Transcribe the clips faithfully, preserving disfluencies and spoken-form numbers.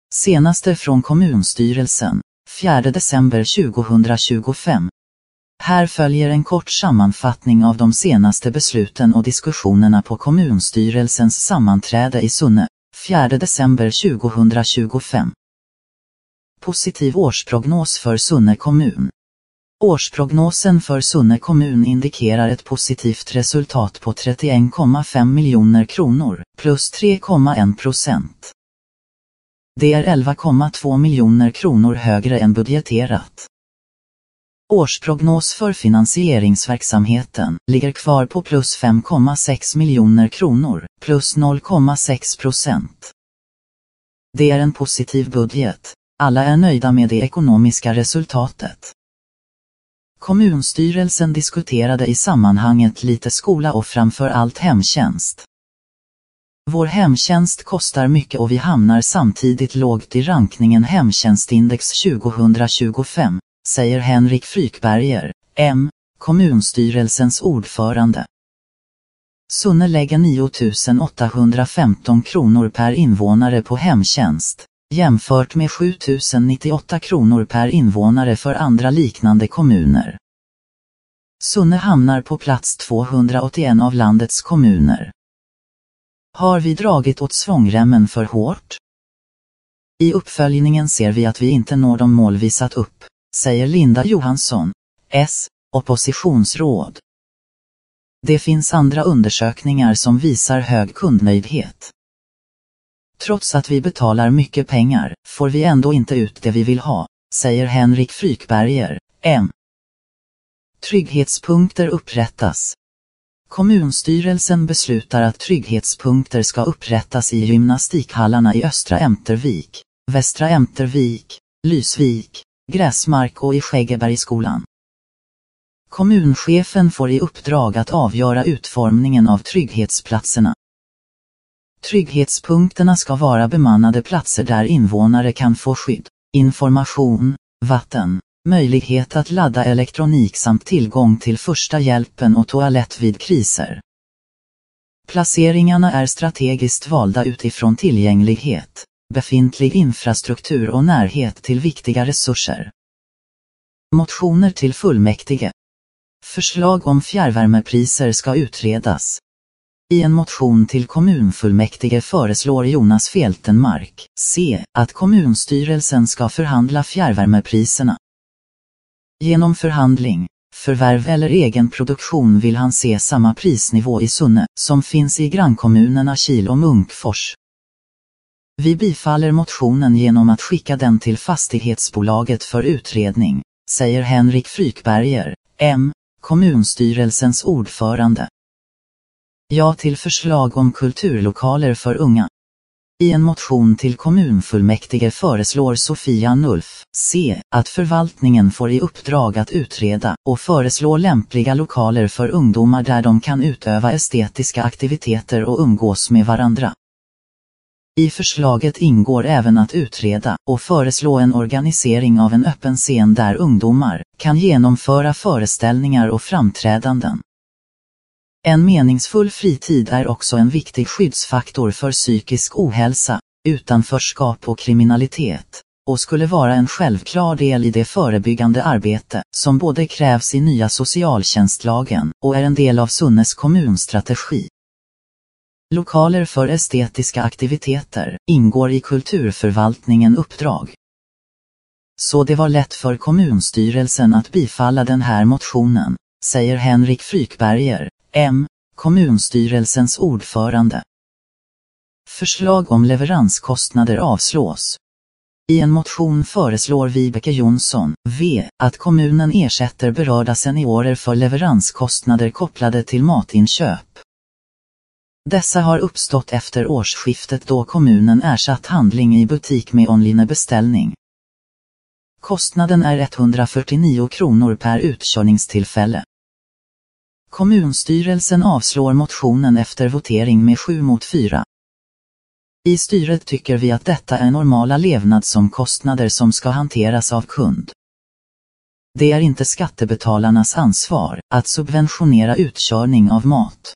Senaste från kommunstyrelsen, fjärde december tjugohundratjugofem. Här följer en kort sammanfattning av de senaste besluten och diskussionerna på kommunstyrelsens sammanträde i Sunne, fjärde december tjugohundratjugofem. Positiv årsprognos för Sunne kommun. Årsprognosen för Sunne kommun indikerar ett positivt resultat på trettioen komma fem miljoner kronor, plus tre komma en procent. Det är elva komma två miljoner kronor högre än budgeterat. Årsprognos för finansieringsverksamheten ligger kvar på plus fem komma sex miljoner kronor, plus noll komma sex procent. Det är en positiv budget. Alla är nöjda med det ekonomiska resultatet. Kommunstyrelsen diskuterade i sammanhanget lite skola och framför allt hemtjänst. Vår hemtjänst kostar mycket och vi hamnar samtidigt lågt i rankningen Hemtjänstindex tjugohundratjugofem, säger Henrik Frykberger, M, kommunstyrelsens ordförande. Sunne lägger nio tusen åttahundrafemton kronor per invånare på hemtjänst, jämfört med sju tusen nittioåtta kronor per invånare för andra liknande kommuner. Sunne hamnar på plats tvåhundraåttioen av landets kommuner. Har vi dragit åt svångremmen för hårt? I uppföljningen ser vi att vi inte når de mål vi satt upp, säger Linda Johansson, S, oppositionsråd. Det finns andra undersökningar som visar hög kundnöjdhet. Trots att vi betalar mycket pengar, får vi ändå inte ut det vi vill ha, säger Henrik Frykberger, M. Trygghetspunkter upprättas. Kommunstyrelsen beslutar att trygghetspunkter ska upprättas i gymnastikhallarna i Östra Ämtervik, Västra Ämtervik, Lysvik, Gräsmark och i Skäggebergsskolan. Kommunchefen får i uppdrag att avgöra utformningen av trygghetsplatserna. Trygghetspunkterna ska vara bemannade platser där invånare kan få skydd, information, vatten, möjlighet att ladda elektronik samt tillgång till första hjälpen och toalett vid kriser. Placeringarna är strategiskt valda utifrån tillgänglighet, befintlig infrastruktur och närhet till viktiga resurser. Motioner till fullmäktige. Förslag om fjärrvärmepriser ska utredas. I en motion till kommunfullmäktige föreslår Jonas Feltenmark, C, att kommunstyrelsen ska förhandla fjärrvärmepriserna. Genom förhandling, förvärv eller egen produktion vill han se samma prisnivå i Sunne som finns i grannkommunerna Kil och Munkfors. Vi bifaller motionen genom att skicka den till fastighetsbolaget för utredning, säger Henrik Frykberger, M, kommunstyrelsens ordförande. Ja till förslag om kulturlokaler för unga. I en motion till kommunfullmäktige föreslår Sofia Nulf, C, att förvaltningen får i uppdrag att utreda och föreslå lämpliga lokaler för ungdomar där de kan utöva estetiska aktiviteter och umgås med varandra. I förslaget ingår även att utreda och föreslå en organisering av en öppen scen där ungdomar kan genomföra föreställningar och framträdanden. En meningsfull fritid är också en viktig skyddsfaktor för psykisk ohälsa, utanförskap och kriminalitet, och skulle vara en självklar del i det förebyggande arbete som både krävs i nya socialtjänstlagen och är en del av Sunnes kommunstrategi. Lokaler för estetiska aktiviteter ingår i kulturförvaltningen uppdrag. Så det var lätt för kommunstyrelsen att bifalla den här motionen, säger Henrik Frykberger, M, kommunstyrelsens ordförande. Förslag om leveranskostnader avslås. I en motion föreslår Vibeke Jonsson, V, att kommunen ersätter berörda seniorer för leveranskostnader kopplade till matinköp. Dessa har uppstått efter årsskiftet då kommunen ersatt handling i butik med onlinebeställning. Kostnaden är etthundrafyrtionio kronor per utkörningstillfälle. Kommunstyrelsen avslår motionen efter votering med sju mot fyra. I styret tycker vi att detta är normala levnadsomkostnader som ska hanteras av kund. Det är inte skattebetalarnas ansvar att subventionera utkörning av mat.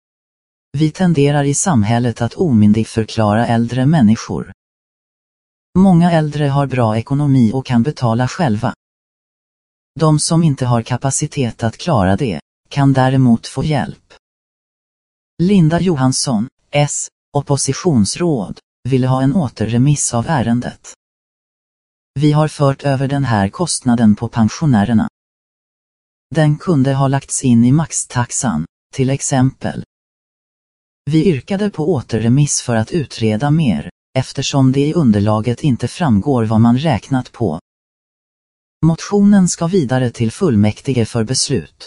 Vi tenderar i samhället att omyndigförklara äldre människor. Många äldre har bra ekonomi och kan betala själva. De som inte har kapacitet att klara det, kan däremot få hjälp. Linda Johansson, S, oppositionsråd, ville ha en återremiss av ärendet. Vi har fört över den här kostnaden på pensionärerna. Den kunde ha lagts in i maxtaxan, till exempel. Vi yrkade på återremiss för att utreda mer, eftersom det i underlaget inte framgår vad man räknat på. Motionen ska vidare till fullmäktige för beslut.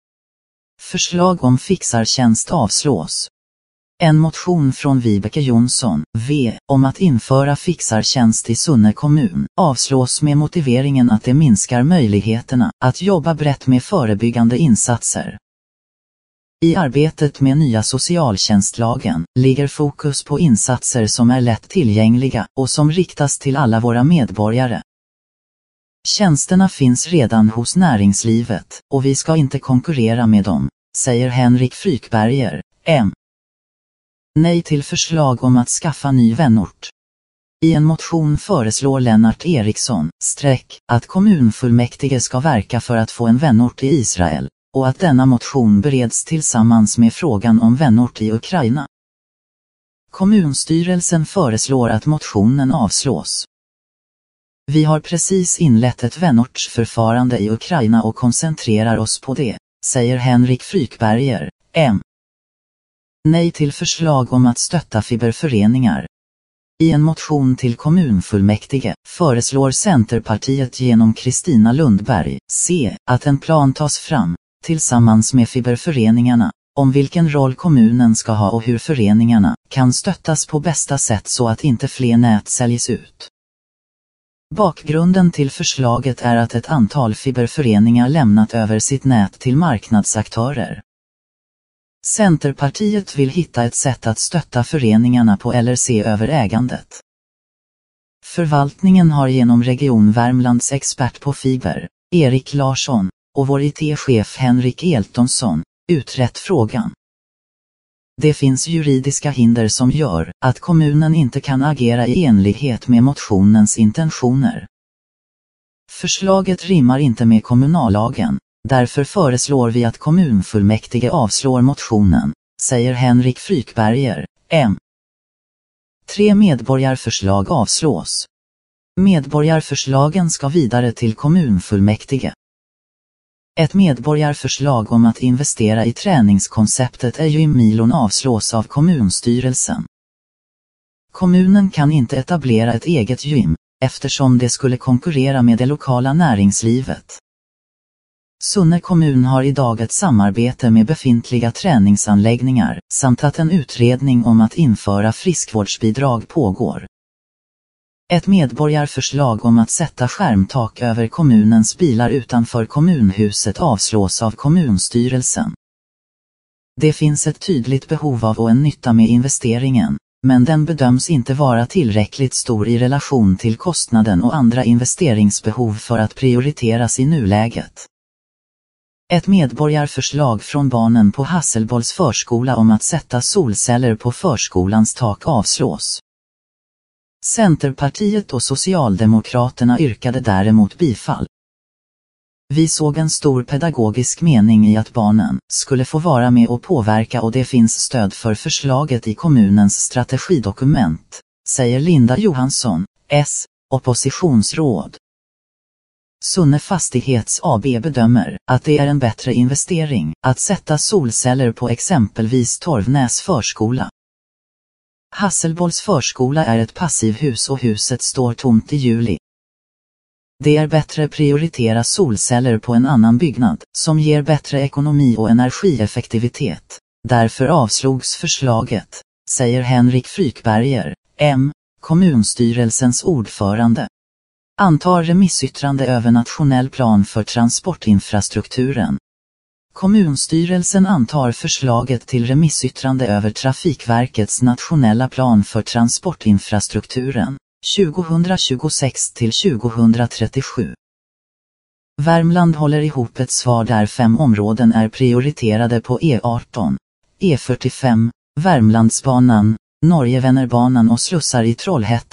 Förslag om fixartjänst avslås. En motion från Vibeke Jonsson, V, om att införa fixartjänst i Sunne kommun avslås med motiveringen att det minskar möjligheterna att jobba brett med förebyggande insatser. I arbetet med nya socialtjänstlagen ligger fokus på insatser som är lätt tillgängliga och som riktas till alla våra medborgare. Tjänsterna finns redan hos näringslivet och vi ska inte konkurrera med dem, säger Henrik Frykberger, M. Nej till förslag om att skaffa ny vänort. I en motion föreslår Lennart Eriksson, streck, att kommunfullmäktige ska verka för att få en vänort i Israel, och att denna motion bereds tillsammans med frågan om vänort i Ukraina. Kommunstyrelsen föreslår att motionen avslås. Vi har precis inlett ett vänortsförfarande i Ukraina och koncentrerar oss på det, säger Henrik Frykberger, M. Nej till förslag om att stötta fiberföreningar. I en motion till kommunfullmäktige föreslår Centerpartiet genom Kristina Lundberg, C, att en plan tas fram, tillsammans med fiberföreningarna, om vilken roll kommunen ska ha och hur föreningarna kan stöttas på bästa sätt så att inte fler nät säljs ut. Bakgrunden till förslaget är att ett antal fiberföreningar lämnat över sitt nät till marknadsaktörer. Centerpartiet vill hitta ett sätt att stötta föreningarna på eller se över ägandet. Förvaltningen har genom Region Värmlands expert på fiber, Erik Larsson, och vår I T-chef Henrik Eltonsson, utrett frågan. Det finns juridiska hinder som gör att kommunen inte kan agera i enlighet med motionens intentioner. Förslaget rimmar inte med kommunallagen, därför föreslår vi att kommunfullmäktige avslår motionen, säger Henrik Frykberger, M. Tre medborgarförslag avslås. Medborgarförslagen ska vidare till kommunfullmäktige. Ett medborgarförslag om att investera i träningskonceptet Gym-milon avslås av kommunstyrelsen. Kommunen kan inte etablera ett eget gym, eftersom det skulle konkurrera med det lokala näringslivet. Sunne kommun har idag ett samarbete med befintliga träningsanläggningar, samt att en utredning om att införa friskvårdsbidrag pågår. Ett medborgarförslag om att sätta skärmtak över kommunens bilar utanför kommunhuset avslås av kommunstyrelsen. Det finns ett tydligt behov av och en nytta med investeringen, men den bedöms inte vara tillräckligt stor i relation till kostnaden och andra investeringsbehov för att prioriteras i nuläget. Ett medborgarförslag från barnen på Hasselbolls förskola om att sätta solceller på förskolans tak avslås. Centerpartiet och Socialdemokraterna yrkade däremot bifall. Vi såg en stor pedagogisk mening i att barnen skulle få vara med och påverka och det finns stöd för förslaget i kommunens strategidokument, säger Linda Johansson, S, oppositionsråd. Sunne Fastighets A B bedömer att det är en bättre investering att sätta solceller på exempelvis Torvnäs förskola. Hasselbolls förskola är ett passivhus och huset står tomt i juli. Det är bättre prioritera solceller på en annan byggnad, som ger bättre ekonomi och energieffektivitet. Därför avslogs förslaget, säger Henrik Frykberger, M, kommunstyrelsens ordförande. Antar remissyttrande över nationell plan för transportinfrastrukturen. Kommunstyrelsen antar förslaget till remissyttrande över Trafikverkets nationella plan för transportinfrastrukturen, tjugohundratjugosex till tjugohundratrettiosju. Värmland håller ihop ett svar där fem områden är prioriterade på E arton, E fyrtiofem, Värmlandsbanan, Norge-Vännerbanan och slussar i Trollhättan,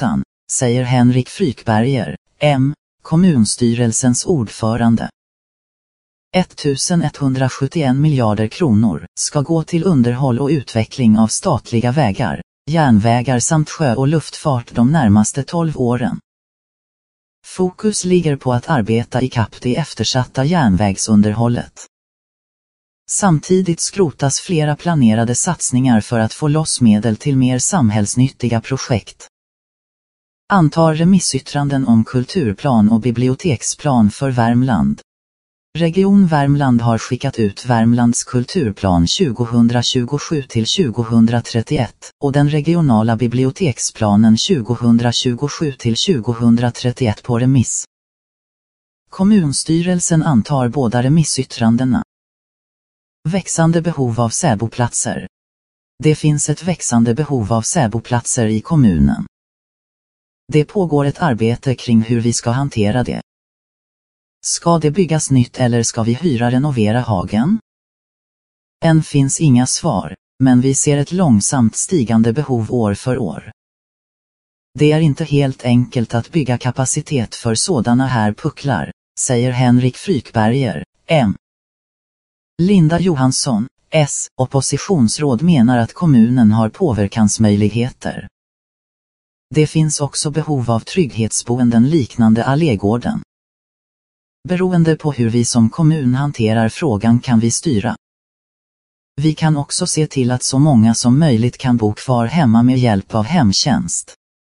säger Henrik Frykberger, M, kommunstyrelsens ordförande. ettusenetthundrasjuttioen miljarder kronor ska gå till underhåll och utveckling av statliga vägar, järnvägar samt sjö- och luftfart de närmaste tolv åren. Fokus ligger på att arbeta ikapp det eftersatta järnvägsunderhållet. Samtidigt skrotas flera planerade satsningar för att få loss medel till mer samhällsnyttiga projekt. Antar remissyttranden om kulturplan och biblioteksplan för Värmland. Region Värmland har skickat ut Värmlands kulturplan tjugohundratjugosju till tjugohundratrettioett och den regionala biblioteksplanen tjugohundratjugosju till tjugohundratrettioett på remiss. Kommunstyrelsen antar båda remissyttrandena. Växande behov av säboplatser. Det finns ett växande behov av säboplatser i kommunen. Det pågår ett arbete kring hur vi ska hantera det. Ska det byggas nytt eller ska vi hyra renovera hagen? Än finns inga svar, men vi ser ett långsamt stigande behov år för år. Det är inte helt enkelt att bygga kapacitet för sådana här pucklar, säger Henrik Frykberger, M. Linda Johansson, S, oppositionsråd menar att kommunen har påverkansmöjligheter. Det finns också behov av trygghetsboenden liknande Allégården. Beroende på hur vi som kommun hanterar frågan kan vi styra. Vi kan också se till att så många som möjligt kan bo kvar hemma med hjälp av hemtjänst.